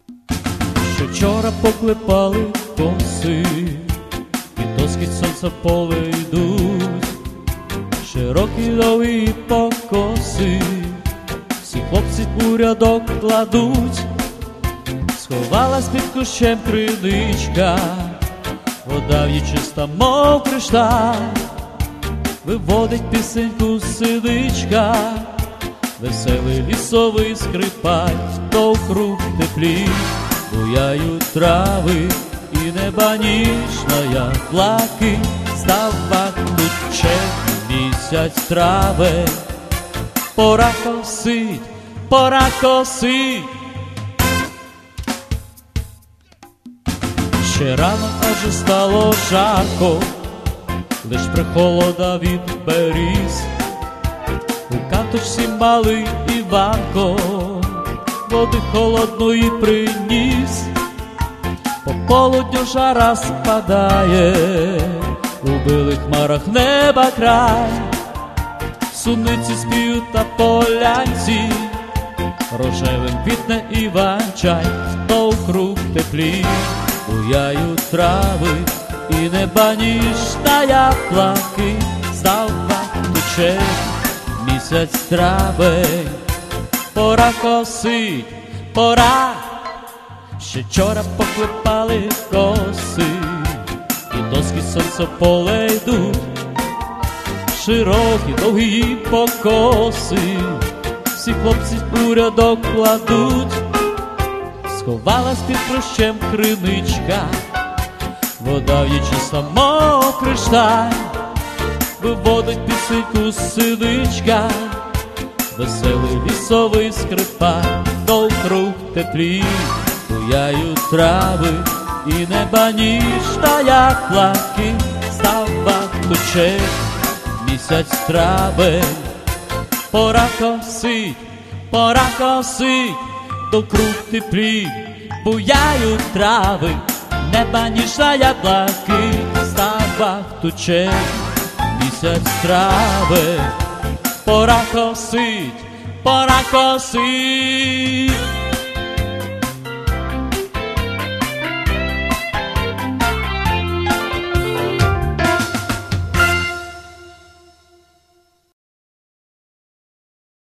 Що вчора поклепали коси, і тоски сонця в поле йдуть, широкі довгі покоси, всі хлопці у рядок кладуть. Сховалась під кущем криничка, вода в їй чиста, мов кришталь, виводить пісеньку синичка, веселий лісовий скрипаль. Довкруг теплі буяють трави, і неба ніжна блакить. Става туче місяць травень, пора косить, пора косить. Ще рано, аже стало жарко, лиш прихолода від беріз. У каточці малий Іванко води холодної приніс. По полудню жара спадає, у білих хмарах неба край. Суниці спіють на полянці, рожевим квітне іван-чай. Довкруг теплі буяють трави, і неба ніжна блакить. Става тече місяць травень, пора косить, пора. Ще вчора поклепали коси, і доски сонця в поле йдуть, широкі довгі покоси, всі хлопці у рядок кладуть. Сховалась під прощем криничка, вода в їй чиста, мов кришталь, виводить пісеньку синичка, веселий лісовий скрипаль. Довкруг теплі буяють трави, і неба ніжна, як блакить. Става туче місяць травень, пора косить, пора косить. Довкруг теплі буяють трави, неба ніжна, як блакить. Става туче місяць травень, пора косить, пора косить.